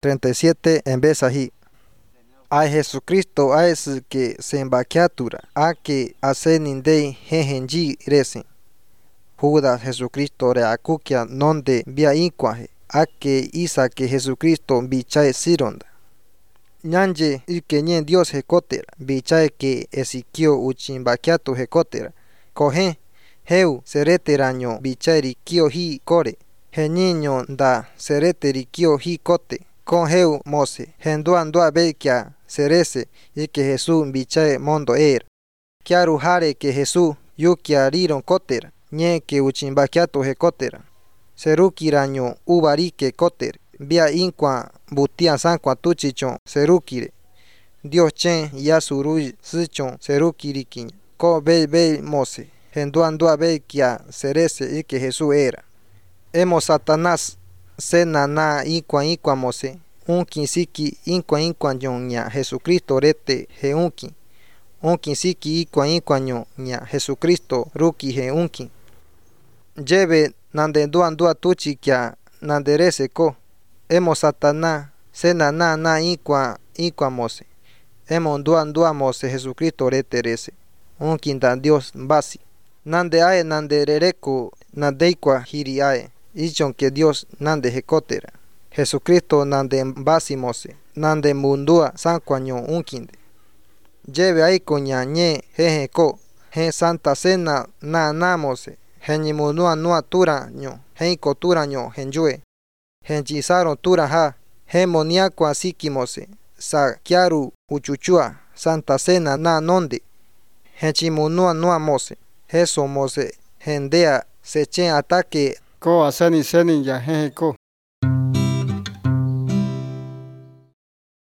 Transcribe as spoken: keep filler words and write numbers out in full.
treinta y siete en vez ahí. A Jesucristo a ese que se embaqueatura, a que hace ninde jejenji resen. Judas Jesucristo reacuquia nonde via inquaje, a que isa que Jesucristo bichae sironda. Nyanje y que nyen Dios jecotera, bichae que esiquio uchimbaqueatu jecotera, coge, heu sereteraño bichae riquio hi core, geniño da sereteriquio hi cote, con heu mose, genduan dua bequia serese y que Jesús bichae mondo er. Kiaru jare que Jesús yukia riron cotera, nye que uchimbaqueatu jecotera. Serukiraño ubarique coter, via inqua butia sanqua tuchichon serukire. Dios chen yasuru sichon serukiriquiñ, co be be mose, genduan dua bequia serese y que Jesús era. Emo Satanás se nana inqua inqua mose, unkin siki inqua inqua ña Jesucristo rete je unkin, unkin siki inqua inqua ña Jesucristo ruki je unkin. Lleve nande duan dua tuchi kia nanderese ko, emo Satanás se nana na inqua inqua mose, emo duan dua mose Jesucristo rete rese, unkin da Dios basi. Nande ae nande rereku nandeikwa hiri ae, ichon que Dios nande jecotera. Jesucristo nande basi mose, nande mundua sanquaño unkinde. Lleve aiko ña ñe jeje ko, je santa cena na na mose, genyi munua nua turaño, genko turaño genjue, genjisaro tura ha, gemoniakwa siki mose, sa kiaru uchuchua, santa cena na nonde, genchi munua nua mose, jeso mose, gendea sechen ataque ko aseni seni ya jeje ko